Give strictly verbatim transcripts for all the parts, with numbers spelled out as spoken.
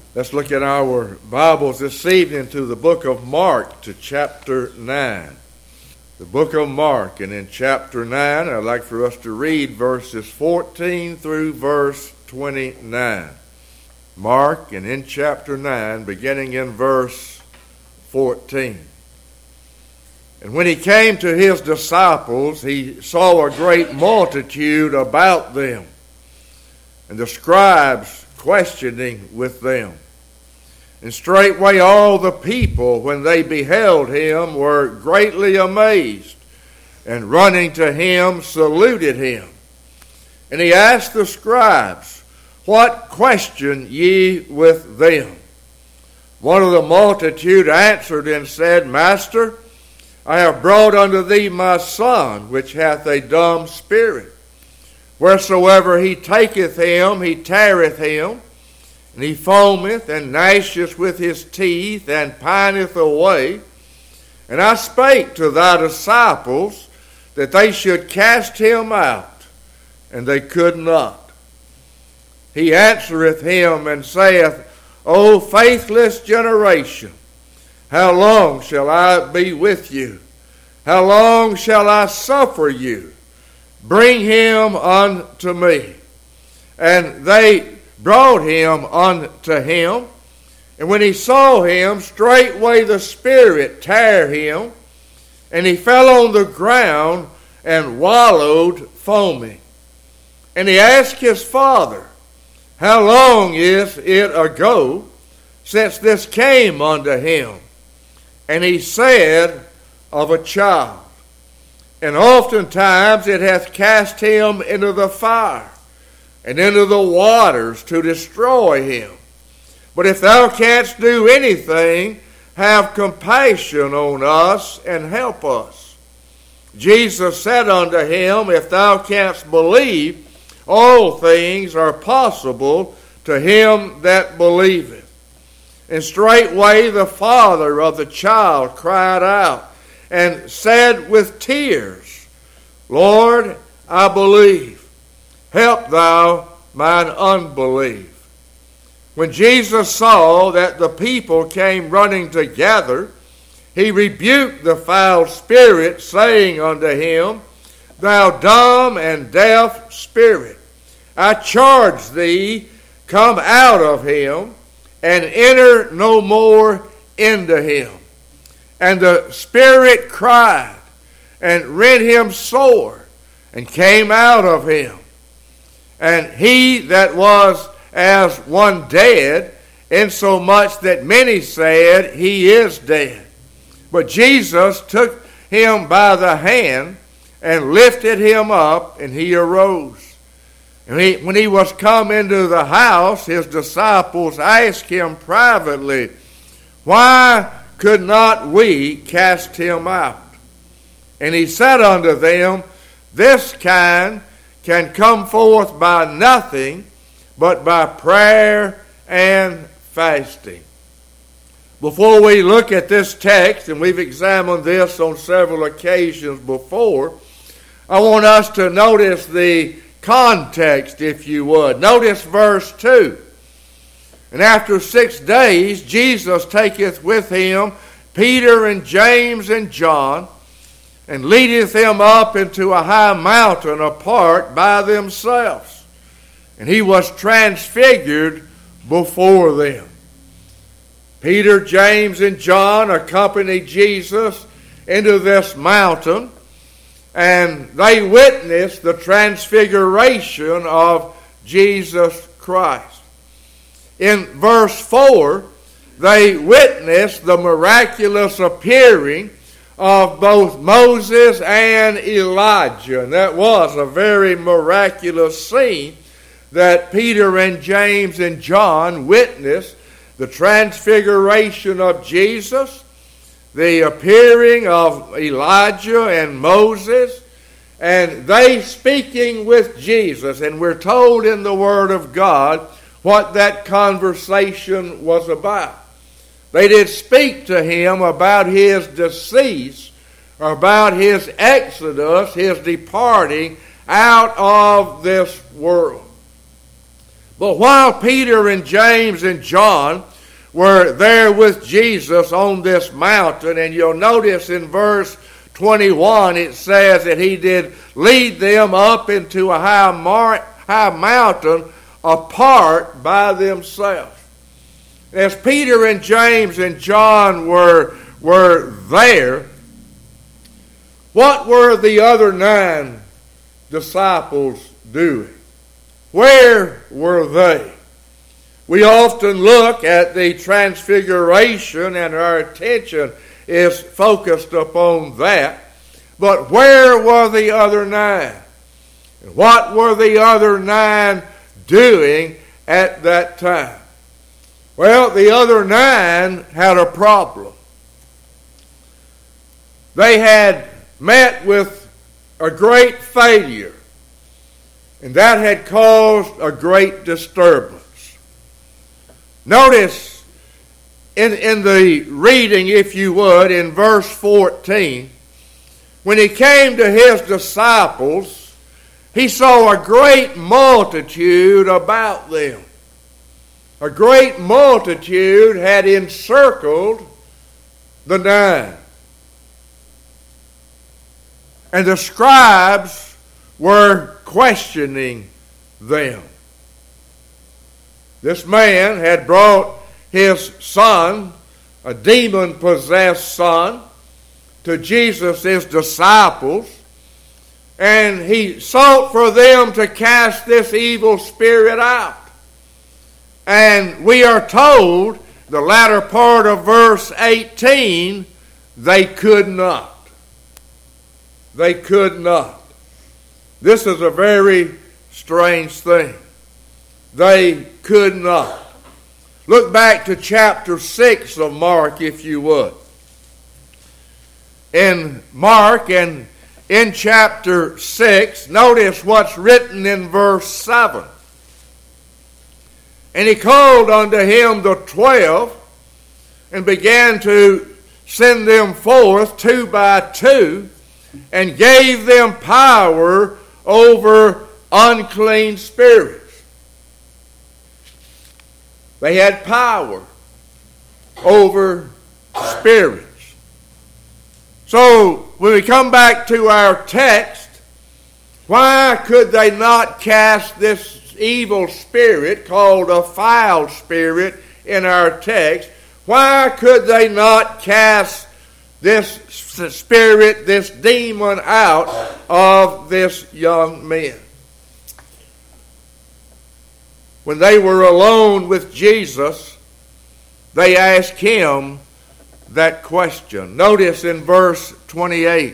Let's look at our Bibles this evening to the book of Mark, to chapter nine. The book of Mark, and in chapter nine, I'd like for us to read verses fourteen through verse twenty-nine. Mark, and in chapter nine, beginning in verse fourteen. And when he came to his disciples, he saw a great multitude about them, and the scribes questioning with them. And straightway all the people, when they beheld him, were greatly amazed, and running to him, saluted him. And he asked the scribes, What question ye with them? One of the multitude answered and said, Master, I have brought unto thee my son, which hath a dumb spirit. Wheresoever he taketh him, he teareth him, and he foameth and gnasheth with his teeth, and pineth away. And I spake to thy disciples that they should cast him out, and they could not. He answereth him and saith, O faithless generation, how long shall I be with you? How long shall I suffer you? Bring him unto me. And they brought him unto him. And when he saw him, straightway the spirit tare him, and he fell on the ground and wallowed foaming. And he asked his father, How long is it ago since this came unto him? And he said, Of a child. And oftentimes it hath cast him into the fire, and into the waters to destroy him. But if thou canst do anything, have compassion on us, and help us. Jesus said unto him, If thou canst believe, all things are possible to him that believeth. And straightway the father of the child cried out, and said with tears, Lord, I believe. Help thou mine unbelief. When Jesus saw that the people came running together, he rebuked the foul spirit, saying unto him, Thou dumb and deaf spirit, I charge thee, come out of him, and enter no more into him. And the spirit cried, and rent him sore, and came out of him. And he that was as one dead, insomuch that many said, He is dead. But Jesus took him by the hand, and lifted him up, and he arose. And he, when he was come into the house, his disciples asked him privately, Why could not we cast him out? And he said unto them, This kind can come forth by nothing but by prayer and fasting. Before we look at this text, and we've examined this on several occasions before, I want us to notice the context, if you would. Notice verse two. And after six days, Jesus taketh with him Peter and James and John, and leadeth them up into a high mountain apart by themselves. And he was transfigured before them. Peter, James, and John accompanied Jesus into this mountain, and they witnessed the transfiguration of Jesus Christ. In verse four, they witnessed the miraculous appearing of both Moses and Elijah. And that was a very miraculous scene that Peter and James and John witnessed. The transfiguration of Jesus, the appearing of Elijah and Moses, and they speaking with Jesus. And we're told in the Word of God what that conversation was about. They did speak to him about his decease, about his exodus, his departing out of this world. But while Peter and James and John were there with Jesus on this mountain, and you'll notice in verse twenty-one it says that he did lead them up into a high, mar- high mountain apart by themselves. As Peter and James and John were, were there, what were the other nine disciples doing? Where were they? We often look at the transfiguration and our attention is focused upon that. But where were the other nine? And what were the other nine doing at that time? Well, the other nine had a problem. They had met with a great failure, and that had caused a great disturbance. Notice in, in the reading, if you would, in verse fourteen, when he came to his disciples, he saw a great multitude about them. A great multitude had encircled the nine. And the scribes were questioning them. This man had brought his son, a demon-possessed son, to Jesus' disciples, and he sought for them to cast this evil spirit out. And we are told, the latter part of verse eighteen, they could not. They could not. This is a very strange thing. They could not. Look back to chapter six of Mark, if you would. In Mark and in chapter six, notice what's written in verse seven. And he called unto him the twelve, and began to send them forth two by two, and gave them power over unclean spirits. They had power over spirits. So, when we come back to our text, why could they not cast this evil spirit called a foul spirit in our text? Why could they not cast this spirit, this demon out of this young man? When they were alone with Jesus, they asked him that question. Notice in verse twenty-eight.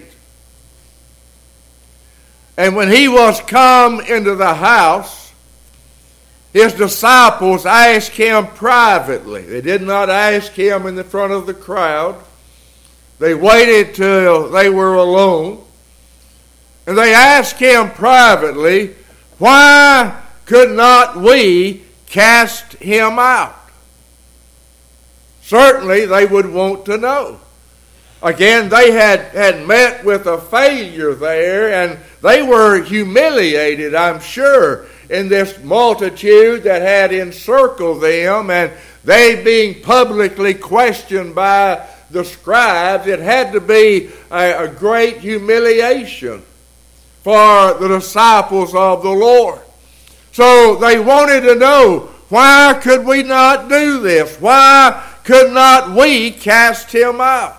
And when he was come into the house, his disciples asked him privately. They did not ask him in the front of the crowd. They waited till they were alone. And they asked him privately, why could not we cast him out? Certainly they would want to know. Again, they had, had met with a failure there, and they were humiliated, I'm sure, in this multitude that had encircled them, and they being publicly questioned by the scribes. It had to be a, a great humiliation for the disciples of the Lord. So they wanted to know, why could we not do this? Why could not we cast him out?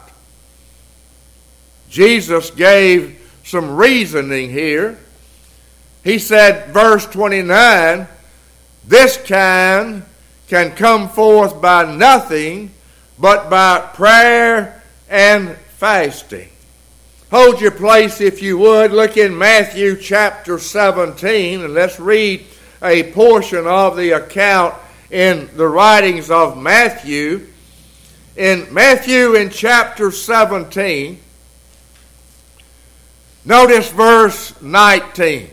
Jesus gave some reasoning here. He said, verse twenty-nine, this kind can come forth by nothing but by prayer and fasting. Hold your place if you would. Look in Matthew chapter seventeen, and let's read a portion of the account in the writings of Matthew. In Matthew in chapter seventeen, notice verse nineteen.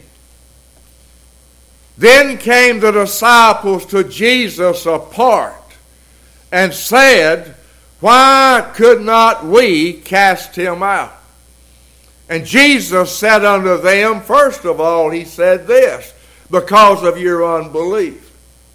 Then came the disciples to Jesus apart, and said, why could not we cast him out? And Jesus said unto them, first of all, he said this, because of your unbelief.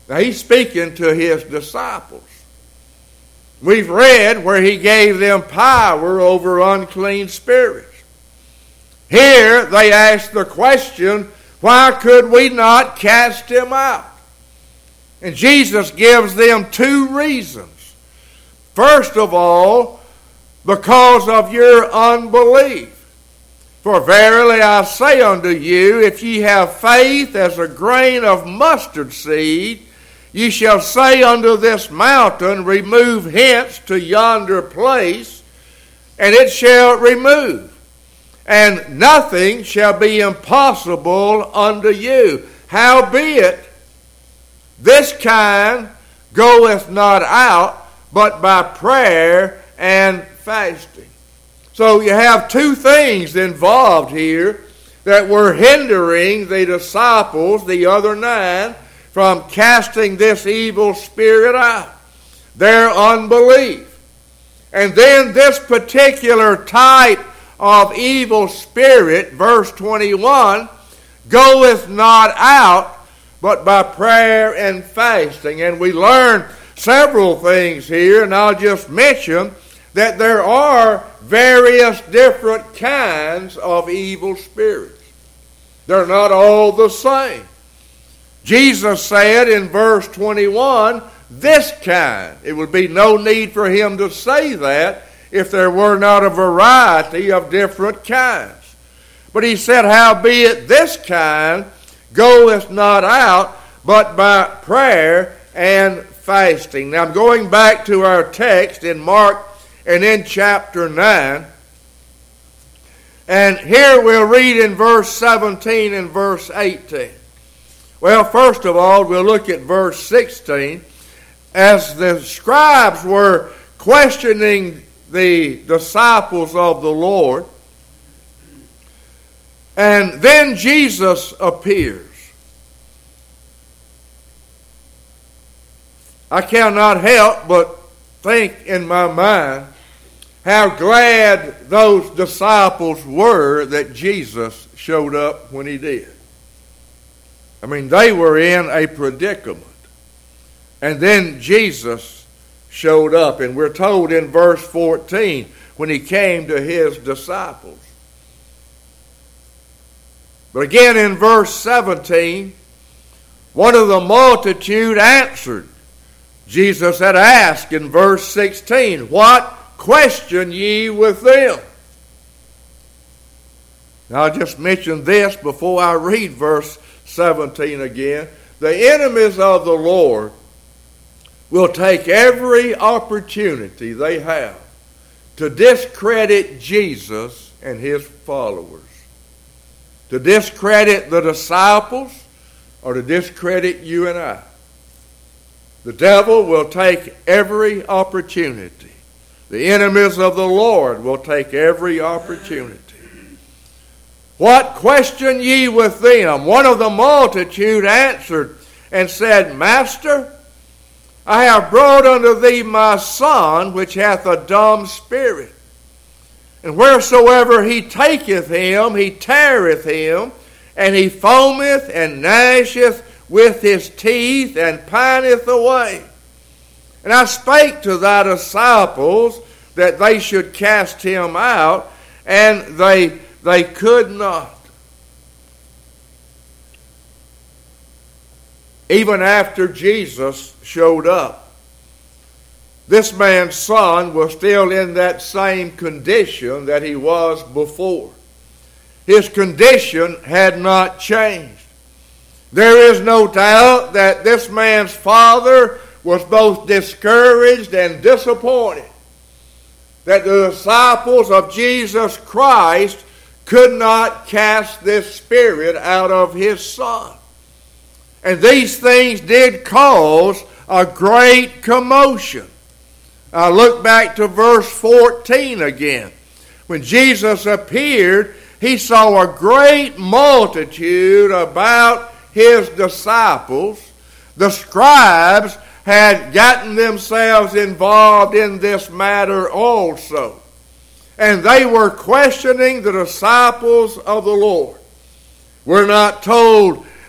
Now he's speaking to his disciples. We've read where he gave them power over unclean spirits. Here they ask the question, why could we not cast him out? And Jesus gives them two reasons. First of all, because of your unbelief. For verily I say unto you, if ye have faith as a grain of mustard seed, ye shall say unto this mountain, remove hence to yonder place, and it shall remove. And nothing shall be impossible unto you. Howbeit, this kind goeth not out, but by prayer and fasting. So you have two things involved here that were hindering the disciples, the other nine, from casting this evil spirit out. Their unbelief. And then this particular type of evil spirit, verse twenty-one, goeth not out, but by prayer and fasting. And we learn several things here, and I'll just mention that there are various different kinds of evil spirits. They're not all the same. Jesus said in verse twenty-one, this kind. It would be no need for him to say that if there were not a variety of different kinds. But he said, howbeit this kind goeth not out, but by prayer and fasting. Now I'm going back to our text in Mark and in chapter nine. And here we'll read in verse seventeen and verse eighteen. Well, first of all, we'll look at verse sixteen. As the scribes were questioning the disciples of the Lord, and then Jesus appears. I cannot help but think in my mind how glad those disciples were that Jesus showed up when he did. I mean, they were in a predicament. And then Jesus showed up. And we're told in verse fourteen, when he came to his disciples. But again in verse seventeen, one of the multitude answered. Jesus had asked in verse sixteen, what question ye with them? Now I'll just mention this before I read verse seventeen again. The enemies of the Lord will take every opportunity they have to discredit Jesus and his followers. To discredit the disciples or to discredit you and I. The devil will take every opportunity. The enemies of the Lord will take every opportunity. What question ye with them? One of the multitude answered and said, Master, I have brought unto thee my son, which hath a dumb spirit. And wheresoever he taketh him, he teareth him, and he foameth and gnasheth with his teeth, and pineth away. And I spake to thy disciples that they should cast him out, and they, they could not. Even after Jesus showed up, this man's son was still in that same condition that he was before. His condition had not changed. There is no doubt that this man's father was both discouraged and disappointed that the disciples of Jesus Christ could not cast this spirit out of his son. And these things did cause a great commotion. I look back to verse fourteen again. When Jesus appeared, he saw a great multitude about his disciples. The scribes had gotten themselves involved in this matter also. And they were questioning the disciples of the Lord. We're not told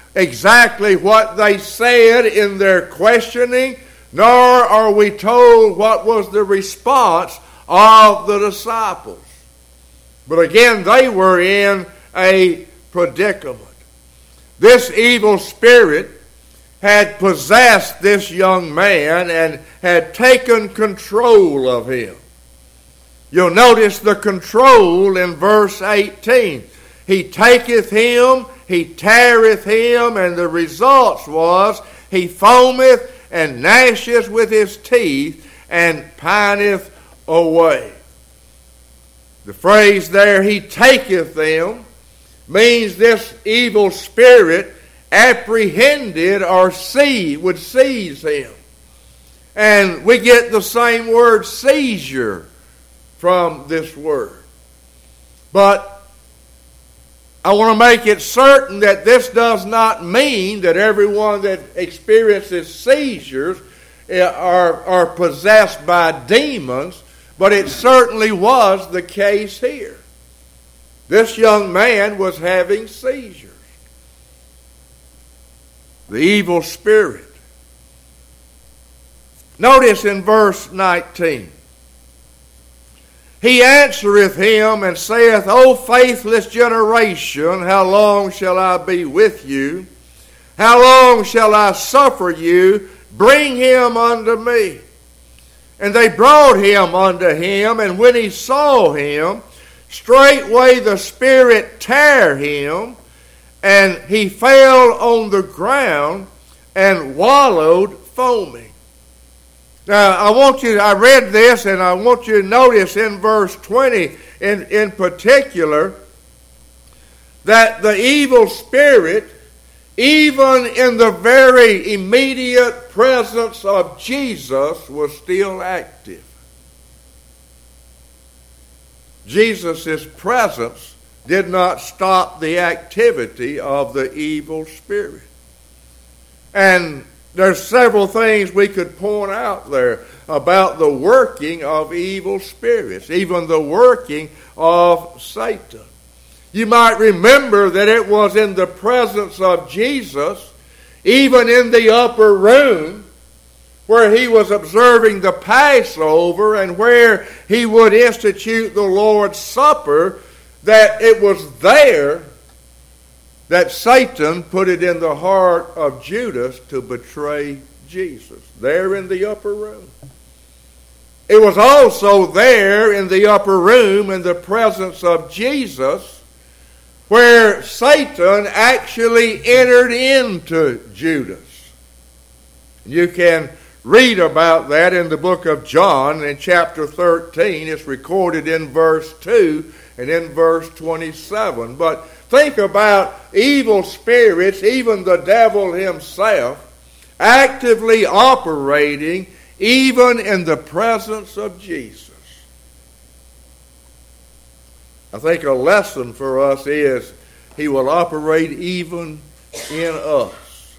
exactly what they said in their questioning, nor are we told what was the response of the disciples. But again, they were in a predicament. This evil spirit had possessed this young man and had taken control of him. You'll notice the control in verse eighteen. He taketh him, he teareth him, and the result was, he foameth and gnasheth with his teeth and pineth away. The phrase there, he taketh them, means this evil spirit apprehended or see, would seize him. And we get the same word seizure from this word. But I want to make it certain that this does not mean that everyone that experiences seizures are, are possessed by demons, but it certainly was the case here. This young man was having seizures. The evil spirit. Notice in verse nineteen. He answereth him and saith, O faithless generation, how long shall I be with you? How long shall I suffer you? Bring him unto me. And they brought him unto him, and when he saw him, straightway the spirit tare him, and he fell on the ground and wallowed foaming. Now, I want you, I read this, and I want you to notice in verse twenty in, in particular that the evil spirit, even in the very immediate presence of Jesus, was still active. Jesus' presence did not stop the activity of the evil spirit. And there's several things we could point out there about the working of evil spirits, even the working of Satan. You might remember that it was in the presence of Jesus, even in the upper room, where he was observing the Passover and where he would institute the Lord's Supper, that it was there that Satan put it in the heart of Judas to betray Jesus, there in the upper room. It was also there in the upper room in the presence of Jesus where Satan actually entered into Judas. You can read about that in the book of John in chapter thirteen. It's recorded in verse two and in verse twenty-seven. But think about evil spirits, even the devil himself, actively operating even in the presence of Jesus. I think a lesson for us is he will operate even in us.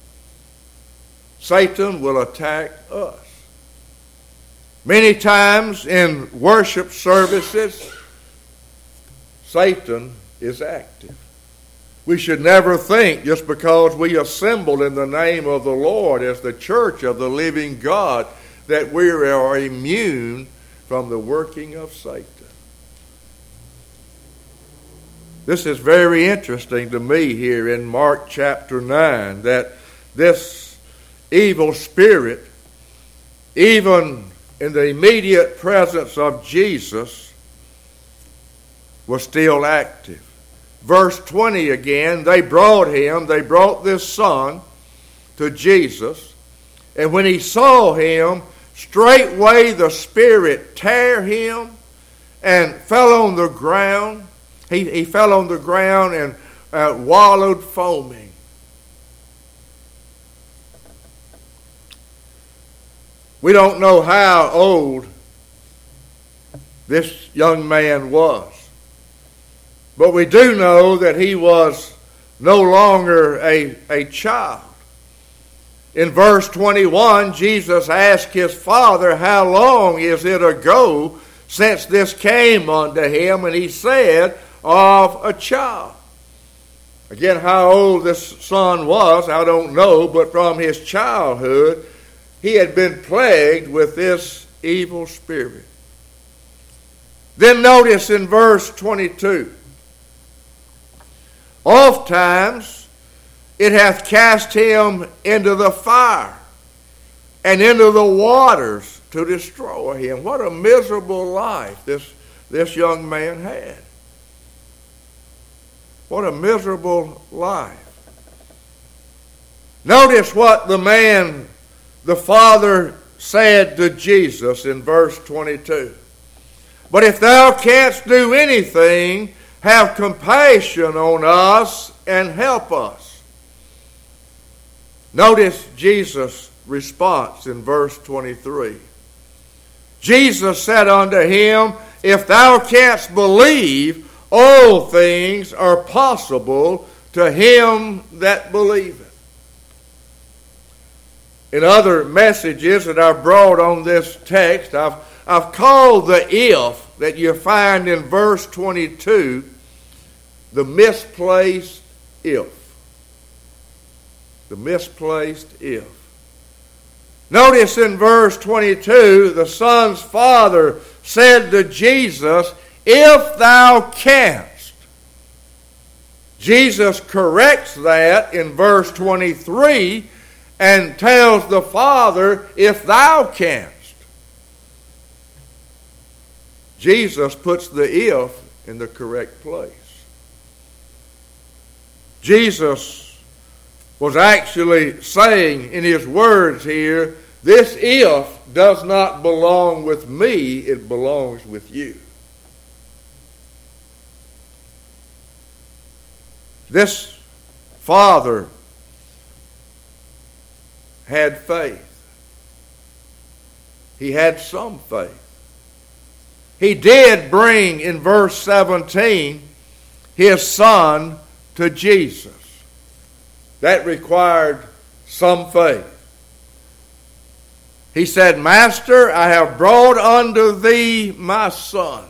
Satan will attack us. Many times in worship services, Satan is active. We should never think just because we assemble in the name of the Lord as the church of the living God that we are immune from the working of Satan. This is very interesting to me here in Mark chapter nine, that this evil spirit, even in the immediate presence of Jesus, was still active. Verse twenty again, they brought him, they brought this son to Jesus, and when he saw him, straightway the spirit tare him and fell on the ground. He, he fell on the ground and uh, wallowed foaming. We don't know how old this young man was. But we do know that he was no longer a, a child. In verse twenty-one, Jesus asked his father, how long is it ago since this came unto him? And he said, of a child. Again, how old this son was, I don't know, but from his childhood, he had been plagued with this evil spirit. Then notice in verse twenty-two, oftentimes it hath cast him into the fire and into the waters to destroy him. What a miserable life this, this young man had. What a miserable life. Notice what the man, the father, said to Jesus in verse twenty-two. But if thou canst do anything, have compassion on us and help us. Notice Jesus' response in verse twenty-three. Jesus said unto him, if thou canst believe, all things are possible to him that believeth. In other messages that I've brought on this text, I've, I've called the if that you find in verse twenty-two the misplaced if. The misplaced if. Notice in verse twenty-two, the son's father said to Jesus, if thou canst. Jesus corrects that in verse twenty-three and tells the father, if thou canst. Jesus puts the if in the correct place. Jesus was actually saying in his words here, this if does not belong with me, it belongs with you. This father had faith. He had some faith. He did bring in verse seventeen his son to Jesus. That required some faith. He said, Master, I have brought unto thee my son.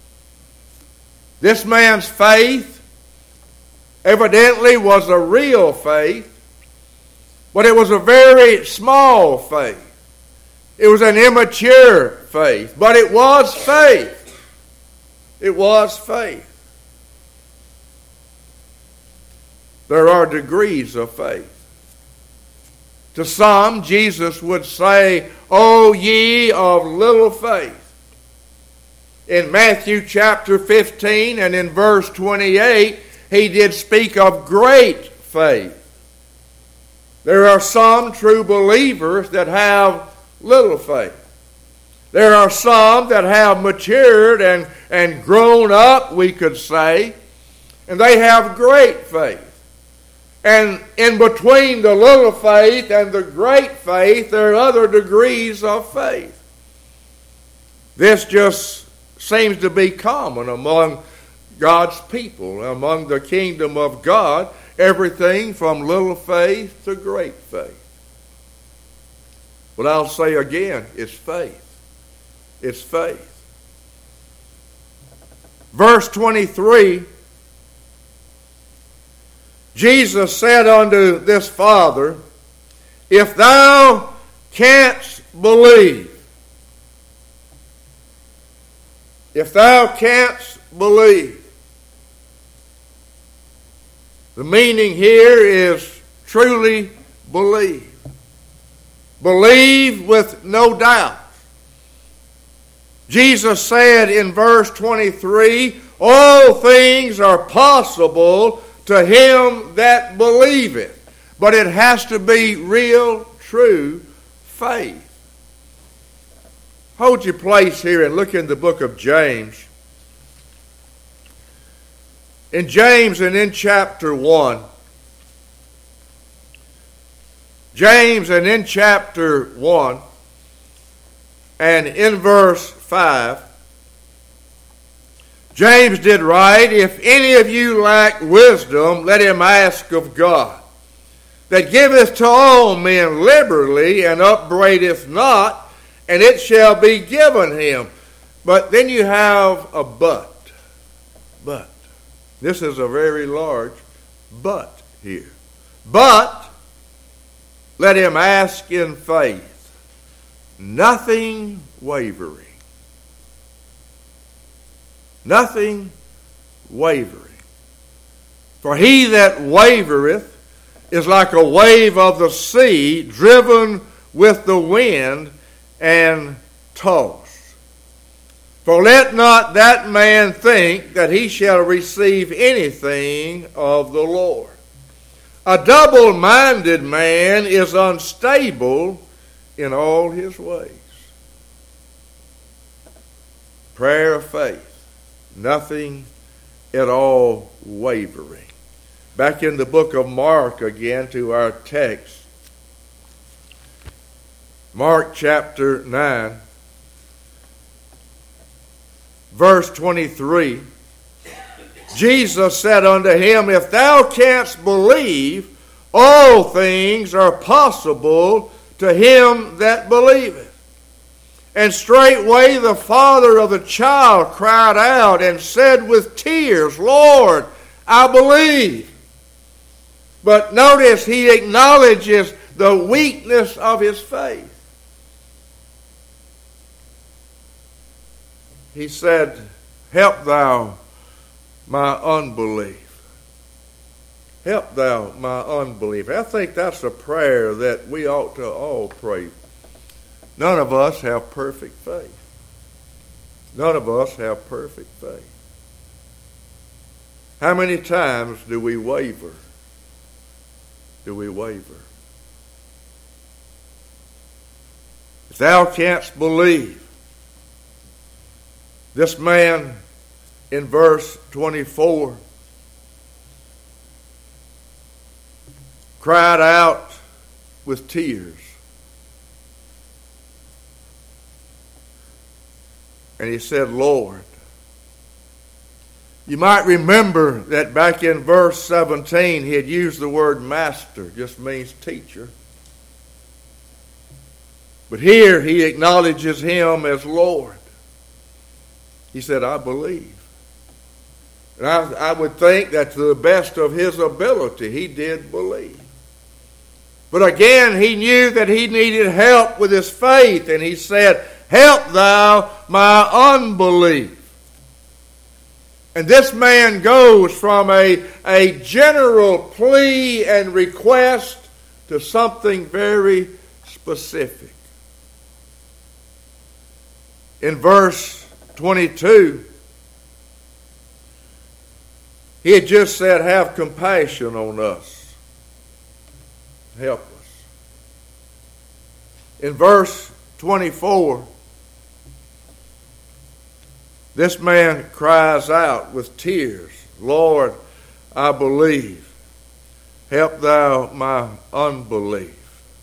This man's faith evidently was a real faith, but it was a very small faith. It was an immature faith, but it was faith. It was faith. There are degrees of faith. To some, Jesus would say, O ye of little faith. In Matthew chapter fifteen and in verse twenty-eight, he did speak of great faith. There are some true believers that have little faith. There are some that have matured and, and grown up, we could say, and they have great faith. And in between the little faith and the great faith, there are other degrees of faith. This just seems to be common among God's people, among the kingdom of God, everything from little faith to great faith. But I'll say again, it's faith. It's faith. Verse twenty-three, Jesus said unto this father, if thou canst believe, if thou canst believe. The meaning here is truly believe. Believe with no doubt. Jesus said in verse twenty-three, all things are possible to him that believeth. But it has to be real, true faith. Hold your place here and look in the book of James. In James and in chapter one, James and in chapter one and in verse five, James did write, if any of you lack wisdom, let him ask of God, that giveth to all men liberally and upbraideth not, and it shall be given him. But then you have a but. But. This is a very large but here. But let him ask in faith, nothing wavering. Nothing wavering. For he that wavereth is like a wave of the sea, driven with the wind and tossed. For let not that man think that he shall receive anything of the Lord. A double-minded man is unstable in all his ways. Prayer of faith, nothing at all wavering. Back in the book of Mark again to our text. Mark chapter nine, verse twenty-three. Jesus said unto him, if thou canst believe, all things are possible to him that believeth. And straightway the father of the child cried out and said with tears, Lord, I believe. But notice he acknowledges the weakness of his faith. He said, help thou my unbelief. Help thou my unbelief. I think that's a prayer that we ought to all pray. None of us have perfect faith. None of us have perfect faith. How many times do we waver? Do we waver? If thou canst believe, this man in verse twenty-four cried out with tears. And he said, Lord. You might remember that back in verse seventeen, he had used the word master, just means teacher. But here he acknowledges him as Lord. He said, I believe. And I, I would think that to the best of his ability, he did believe. But again, he knew that he needed help with his faith, and he said, help thou my unbelief. And this man goes from a, a general plea and request to something very specific. In verse twenty-two, he had just said, have compassion on us. Help us. In verse twenty-four, this man cries out with tears, Lord, I believe. Help thou my unbelief.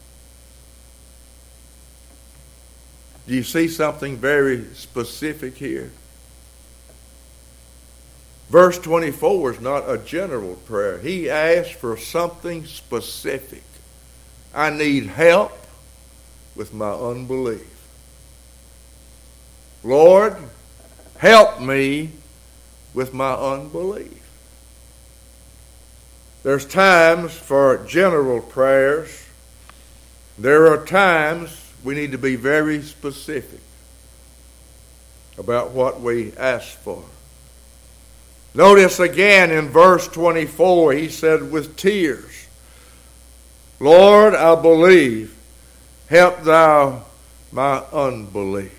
Do you see something very specific here? Verse twenty-four is not a general prayer. He asked for something specific. I need help with my unbelief. Lord, help me with my unbelief. There's times for general prayers. There are times we need to be very specific about what we ask for. Notice again in verse twenty-four, he said with tears, Lord, I believe, help thou my unbelief.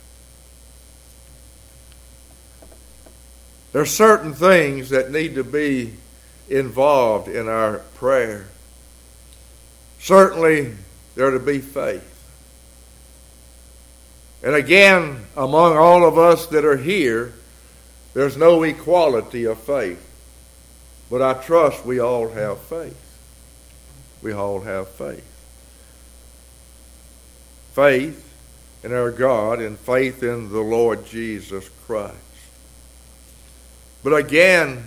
There are certain things that need to be involved in our prayer. Certainly, there to be faith. And again, among all of us that are here, there's no equality of faith. But I trust we all have faith. We all have faith. Faith in our God and faith in the Lord Jesus Christ. But again,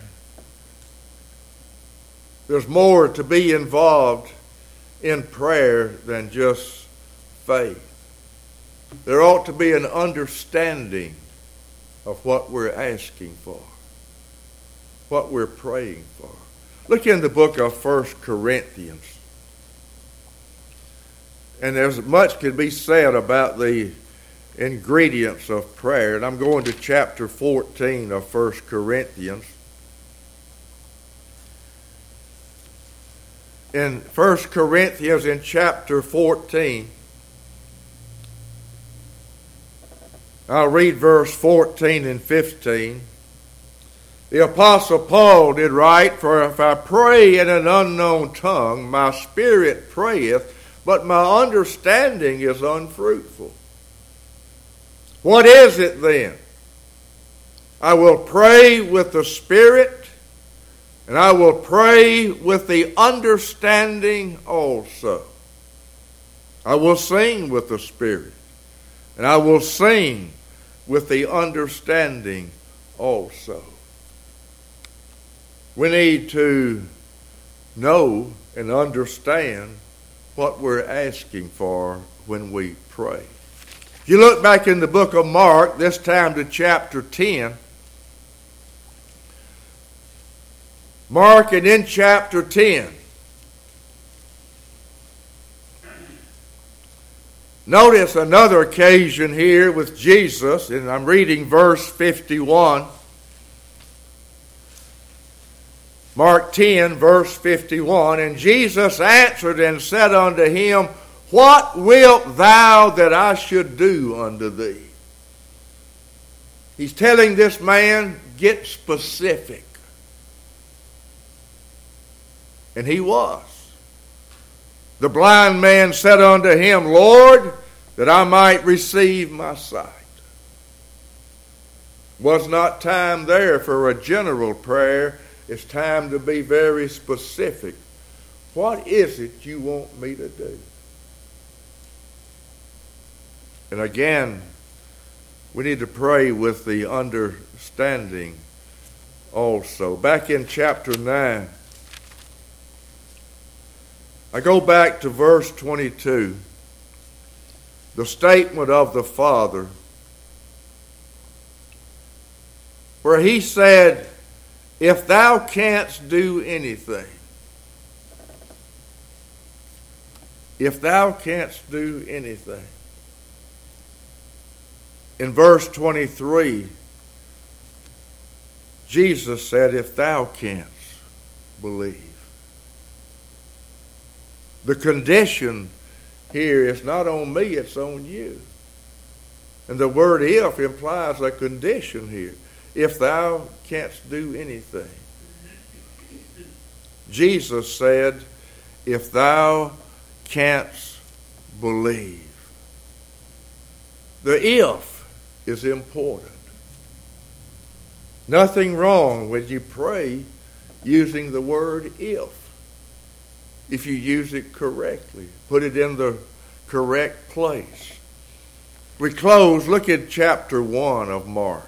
there's more to be involved in prayer than just faith. There ought to be an understanding of what we're asking for, what we're praying for. Look in the book of First Corinthians. And there's much could be said about the ingredients of prayer. And I'm going to chapter fourteen of First Corinthians. In First Corinthians in chapter fourteen, I'll read verse fourteen and fifteen. The Apostle Paul did write, "For if I pray in an unknown tongue, my spirit prayeth, but my understanding is unfruitful." What is it then? I will pray with the Spirit, and I will pray with the understanding also. I will sing with the Spirit, and I will sing with the understanding also. We need to know and understand what we're asking for when we pray. If you look back in the book of Mark, this time to chapter ten, Mark and in chapter ten, notice another occasion here with Jesus, and I'm reading verse fifty-one. Mark ten, verse fifty-one, "And Jesus answered and said unto him, What wilt thou that I should do unto thee?" He's telling this man, get specific. And he was. The blind man said unto him, "Lord, that I might receive my sight." Was not time there for a general prayer. It's time to be very specific. What is it you want me to do? And again, we need to pray with the understanding also. Back in chapter nine, I go back to verse twenty-two. The statement of the Father, where he said, "If thou canst do anything, if thou canst do anything." In verse twenty-three, Jesus said, "If thou canst believe." The condition here is not on me, it's on you. And the word "if" implies a condition here. If thou canst do anything. Jesus said, "If thou canst believe." The "if" is important. Nothing wrong when you pray using the word "if." If you use it correctly, put it in the correct place. We close, look at chapter one of Mark.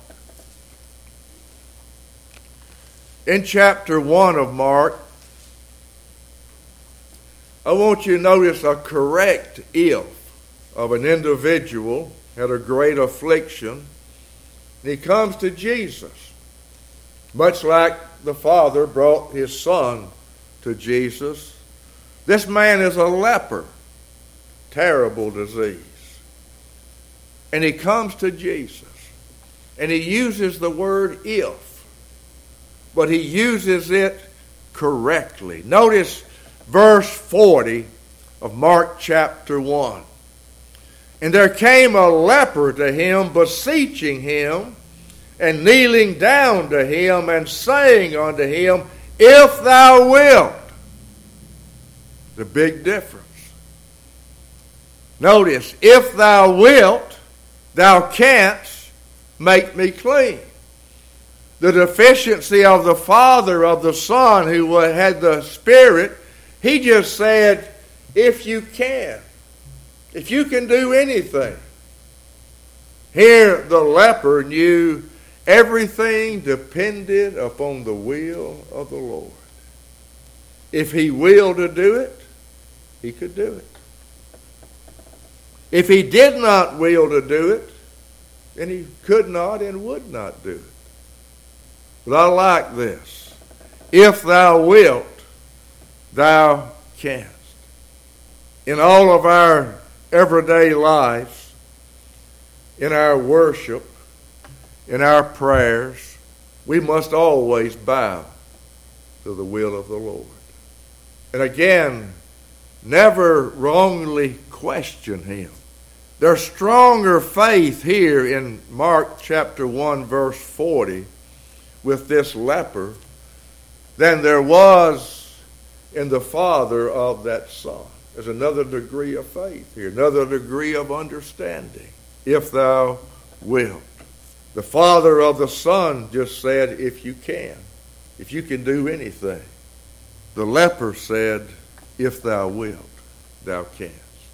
In chapter one of Mark, I want you to notice a correct "if" of an individual had a great affliction. And he comes to Jesus, much like the Father brought his Son to Jesus. This man is a leper, terrible disease. And he comes to Jesus, and he uses the word "if," but he uses it correctly. Notice verse forty of Mark chapter one. "And there came a leper to him, beseeching him, and kneeling down to him, and saying unto him, If thou wilt." The big difference. Notice, if thou wilt, thou canst make me clean. The deficiency of the Father, of the Son, who had the Spirit, he just said, if you can. If you can do anything. Here the leper knew everything depended upon the will of the Lord. If he willed to do it, he could do it. If he did not will to do it, then he could not and would not do it. But I like this. If thou wilt, thou canst. In all of our everyday lives, in our worship, in our prayers, we must always bow to the will of the Lord. And again, never wrongly question him. There's stronger faith here in Mark chapter one, verse forty, with this leper than there was in the father of that son. There's another degree of faith here, another degree of understanding. If thou wilt. The father of the son just said, if you can, if you can do anything. The leper said, if thou wilt, thou canst.